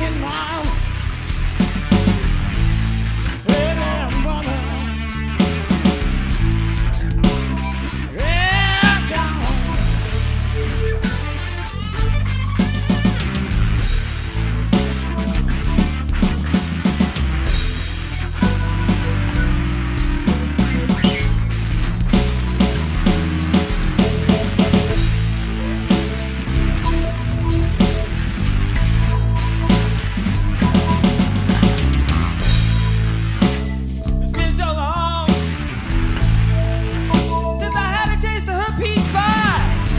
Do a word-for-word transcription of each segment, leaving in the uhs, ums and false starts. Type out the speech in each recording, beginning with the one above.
million miles. Well, I'm running. Yeah, down. It's been so long since I had a taste of her peach pie.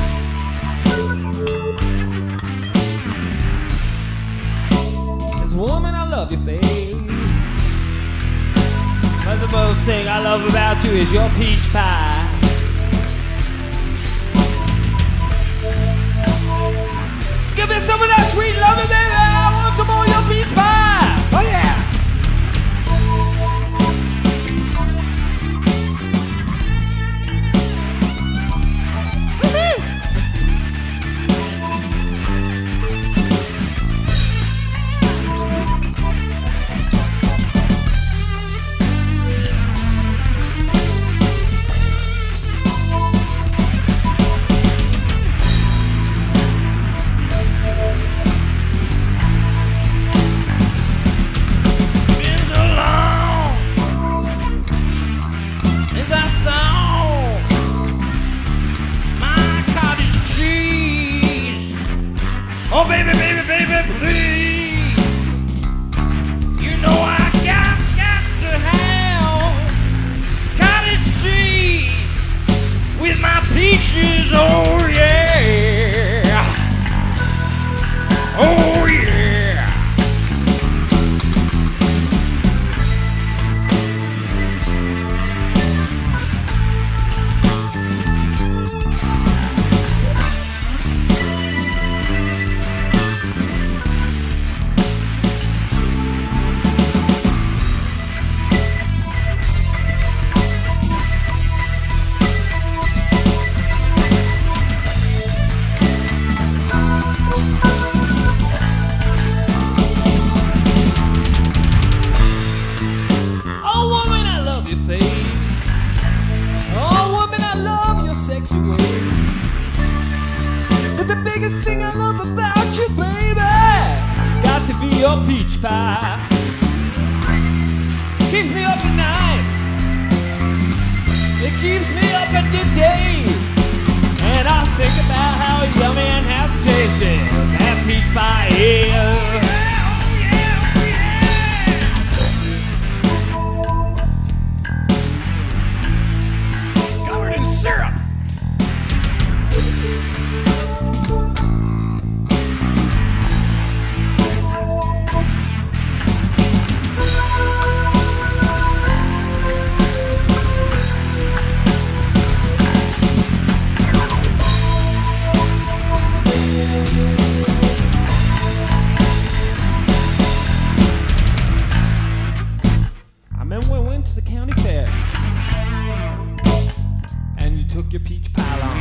This woman, I love your face. But the most thing I love about you is your peach pie. Give me some of that sweet loving, baby. I want some more of your peach pie. Oh, yeah. Woo-hoo. Been so long since I saw my cottage cheese. Oh, baby, baby, baby, please. You know I got, got to have cottage cheese with my peaches. Oh, yeah. Oh, yeah. Oh, woman, I love your face. Oh, woman, I love your sexy ways. But the biggest thing I love about you, baby, has got to be your peach pie. Keeps me up at night. It keeps me up at the day. And I think about how yummy and how tasty that peach pie is. Covered in syrup. I remember when we went to the county fair and you took your peach pie along.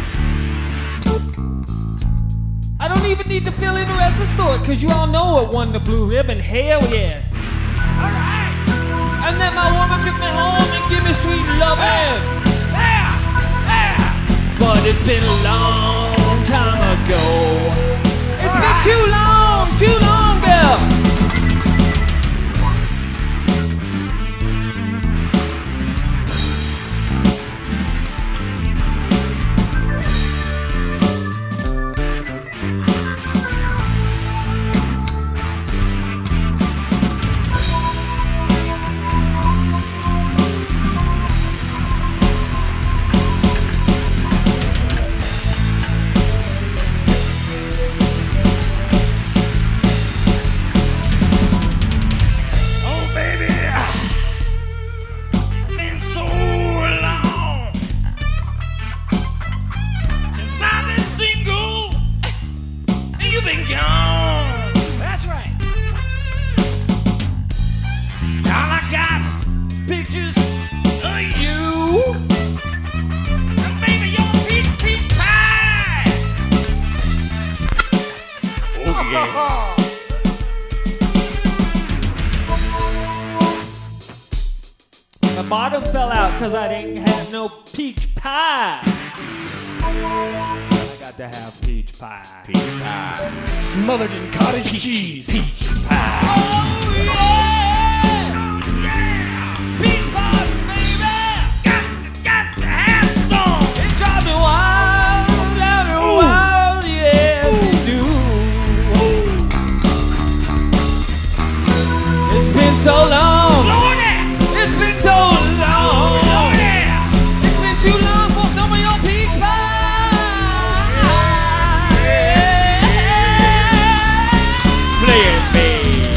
I don't even need to fill in the rest of the story, cause you all know it won the blue ribbon. Hell yes. Alright. And then my woman took me home and gave me sweet loving. Yeah. Yeah. But it's been a long time ago. It's been too long, too long, Bill. bottom fell out because I didn't have no peach pie. I got to have peach pie. Peach pie. Smothered in cottage cheese. Peach pie. Oh, yeah! Oh, yeah! Peach pie, baby! Got, got to have some! It drives me wild, drives me Ooh. wild, yes, it do. Ooh. It's been so long. Lordy! It's been so long. Lordy! It's been too long for some of your peach pie. Play it, baby.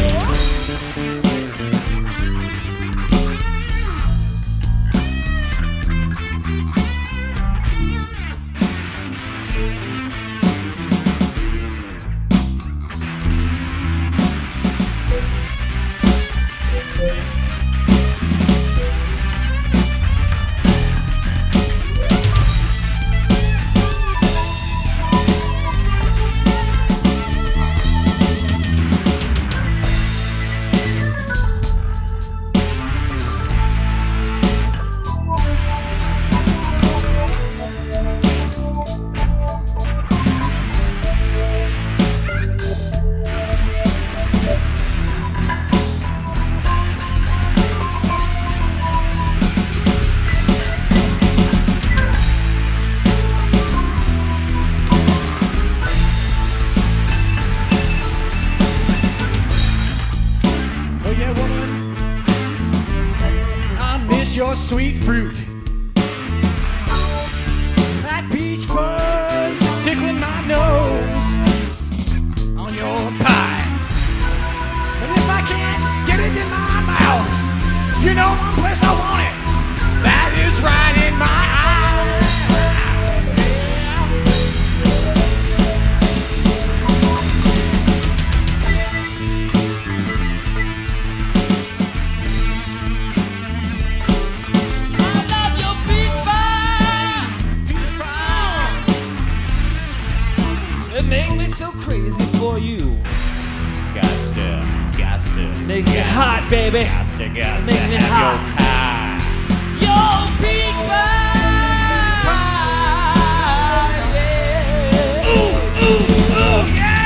Your sweet fruit, that peach fuzz tickling my nose on your pie. And if I can't get it in my mouth, you know one place I want it, that is right in my eye. Make me so crazy for you. Gotcha, gotcha. Makes me hot, baby. Gotcha, gotcha. Make me hot. Your peach pie. Yeah. Ooh, ooh, ooh, yeah.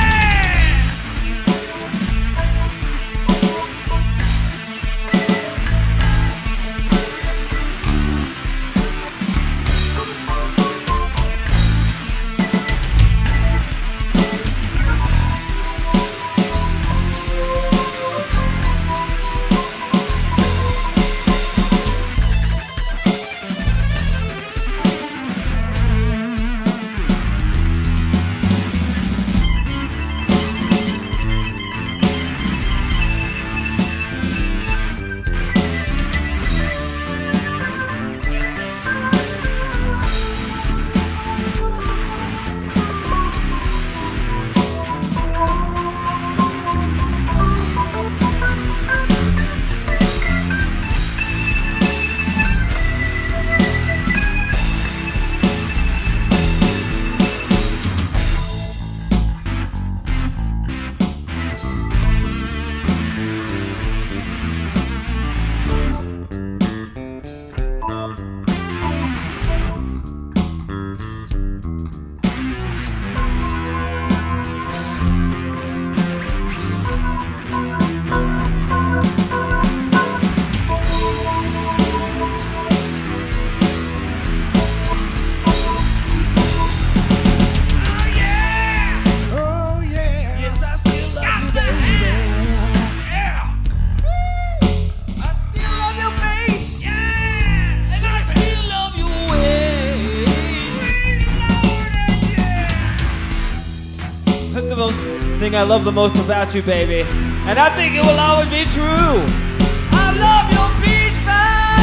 Thing I love the most about you, baby, and I think it will always be true. I love your peach pie.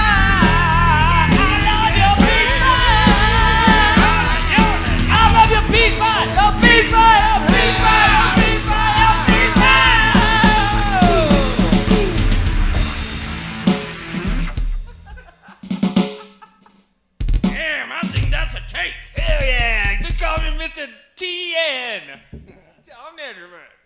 I love your peach pie. I love your peach pie. Your peach pie. Your peach pie. Your peach pie. Your peach pie. Damn, I think that's a cake. Hell yeah! Just call me Mister T N. I'm Andrew, man.